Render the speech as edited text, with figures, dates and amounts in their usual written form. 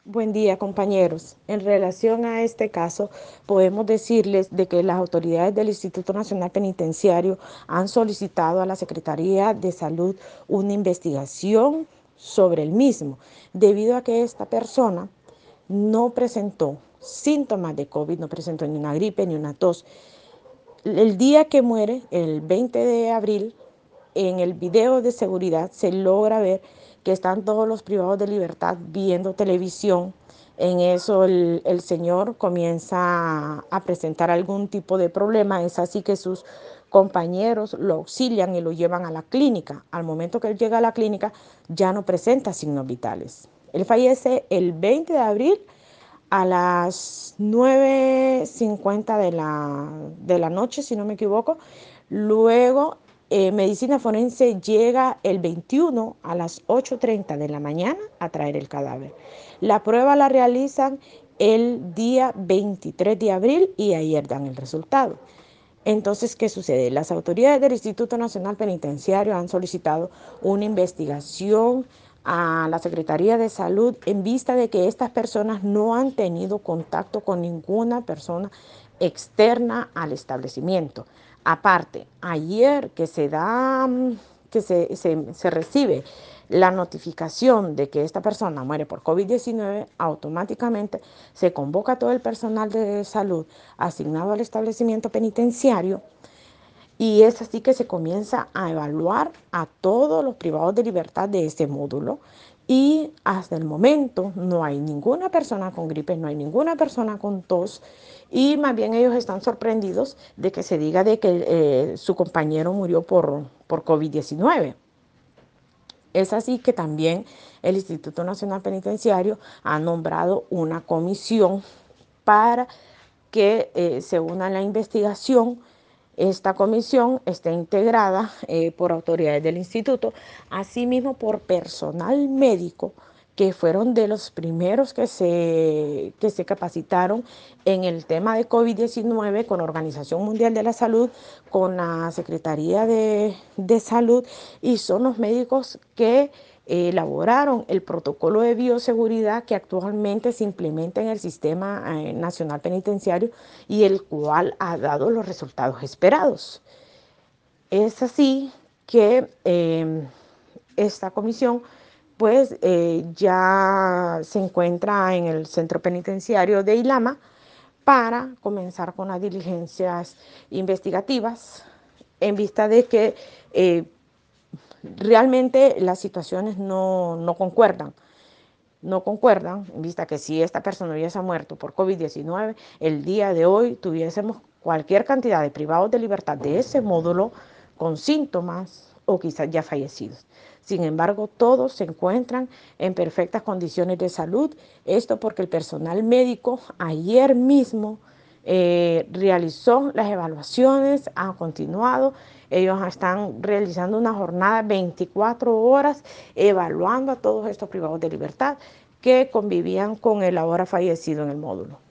Buen día, compañeros. En relación a este caso, podemos decirles de que las autoridades del Instituto Nacional Penitenciario han solicitado a la Secretaría de Salud una investigación sobre el mismo, debido a que esta persona no presentó síntomas de COVID, no presentó ni una gripe ni una tos. El día que muere, el 20 de abril, en el video de seguridad se logra ver que están todos los privados de libertad viendo televisión. En eso el señor comienza a presentar algún tipo de problema. Es así que sus compañeros lo auxilian y lo llevan a la clínica. Al momento que él llega a la clínica ya no presenta signos vitales. Él fallece el 20 de abril a las 9:50 de la noche, si no me equivoco. Luego, medicina forense llega el 21 a las 8:30 de la mañana a traer el cadáver. La prueba la realizan el día 23 de abril y ayer dan el resultado. Entonces, ¿qué sucede? Las autoridades del Instituto Nacional Penitenciario han solicitado una investigación a la Secretaría de Salud en vista de que estas personas no han tenido contacto con ninguna persona externa al establecimiento. Aparte, ayer que se da, que se recibe la notificación de que esta persona muere por COVID-19, automáticamente se convoca a todo el personal de salud asignado al establecimiento penitenciario y es así que se comienza a evaluar a todos los privados de libertad de este módulo y hasta el momento no hay ninguna persona con gripe, no hay ninguna persona con tos y más bien ellos están sorprendidos de que se diga de que su compañero murió por COVID-19. Es así que también el Instituto Nacional Penitenciario ha nombrado una comisión para que se una a la investigación. Esta comisión está integrada por autoridades del instituto, asimismo por personal médico que fueron de los primeros que se capacitaron en el tema de COVID-19 con la Organización Mundial de la Salud, con la Secretaría de Salud, y son los médicos que elaboraron el protocolo de bioseguridad que actualmente se implementa en el sistema nacional penitenciario y el cual ha dado los resultados esperados. Es así que esta comisión pues ya se encuentra en el centro penitenciario de Ilama para comenzar con las diligencias investigativas en vista de que realmente las situaciones no concuerdan. No concuerdan, en vista que si esta persona hubiese muerto por COVID-19, el día de hoy tuviésemos cualquier cantidad de privados de libertad de ese módulo con síntomas o quizás ya fallecidos. Sin embargo, todos se encuentran en perfectas condiciones de salud. Esto porque el personal médico ayer mismo realizó las evaluaciones, han continuado, ellos están realizando una jornada 24 horas evaluando a todos estos privados de libertad que convivían con el ahora fallecido en el módulo.